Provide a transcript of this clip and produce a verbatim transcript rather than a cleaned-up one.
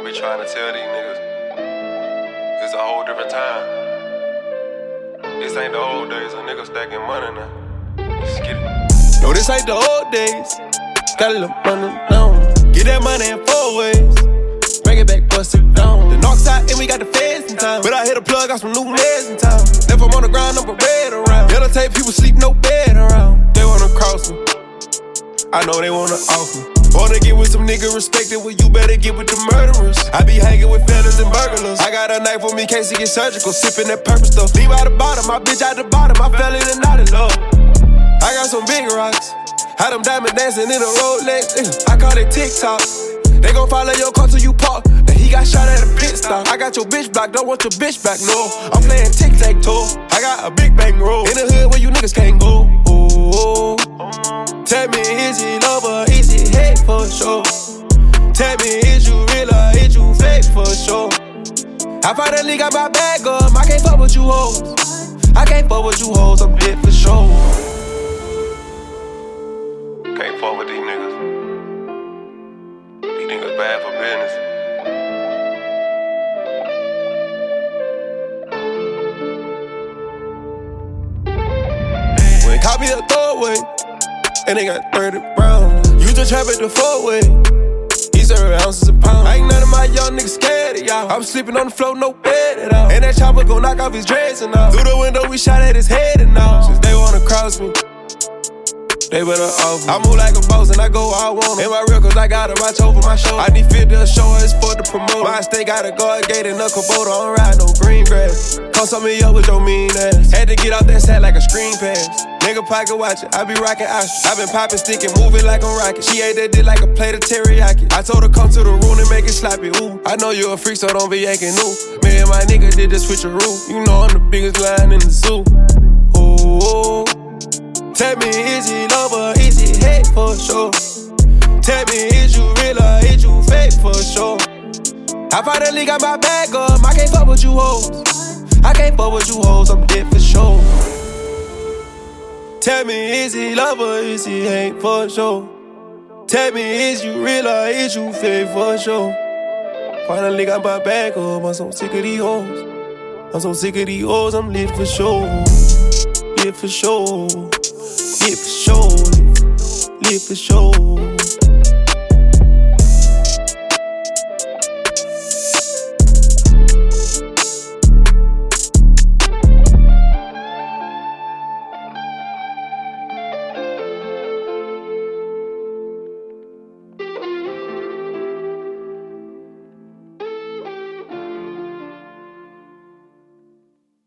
I be trying to tell these niggas, it's a whole different time. This ain't the old days, a nigga stacking money now. Let's get it. No, this ain't the old days. Got a little money now. Get that money in four ways. Bring it back, bust it down. The north side, and we got the feds in town. But I hit a plug, got some new meds in town. Left them on the ground, number red around. Yellow tape, people sleep, no bed around. They wanna cross me. I know they wanna off me. Wanna get with some nigga respected, well you better get with the murderers. I be hanging with fellas and burglars. I got a knife on me in case it get surgical. Sipping that purple stuff. Leave out the bottom, my bitch out the bottom. I fell in and out of love. I got some big rocks. Had them diamond dancing in a Rolex. I call it TikTok. They gon' follow your car till you park. And he got shot at a pit stop. I got your bitch blocked, don't want your bitch back, no. I'm playing tic-tac-toe. I got a big bang roll. In the hood where you niggas can't go. Oh, tell me, is it love or is it hate for sure? Tell me, is you real or is you fake for sure? I finally got my bag up. I can't fuck with you hoes. I can't fuck with you hoes, I'm dead for sure. Can't fuck with these niggas. These niggas bad for business. When caught me a throwaway, and they got thirty rounds. Used to trap at the four-way. He serve ounces a pound. Ain't none of my young niggas scared of y'all. I'm sleeping on the floor, no bed at all. And that chopper gon' knock off his dreads and all. Through the window, we shot at his head and all. Since they wanna cross me, they better off me. I move like a boss and I go where I want em. In my real cause I got a watch over my shoulder. I need fit to show it's for the promoter. My state got a guard gate and a Kubota. I don't ride no green grass. Come sum me up with your mean ass. Had to get off that set like a screen pass. Nigga pocket watch it, I be rockin' ostrich. I been poppin' stick and moving like a rocket. She ate that dick like a plate of teriyaki. I told her come to the room and make it sloppy, ooh. I know you a freak, so don't be yanking, ooh. Me and my nigga did the switcheroo. You know I'm the biggest lion in the zoo. Ooh. Tell me, is it love or is it hate for sure? Tell me, is you real or is you fake for sure? I finally got my bag up. I can't fuck with you hoes. I can't fuck with you hoes, I'm dead for sure. Tell me, is it love or is it hate for sure? Tell me, is you real or is you fake for sure? Finally got my bag up, I'm so sick of these hoes. I'm so sick of these hoes, I'm lit for sure. Lit for sure. Lit for sure. Lit for sure.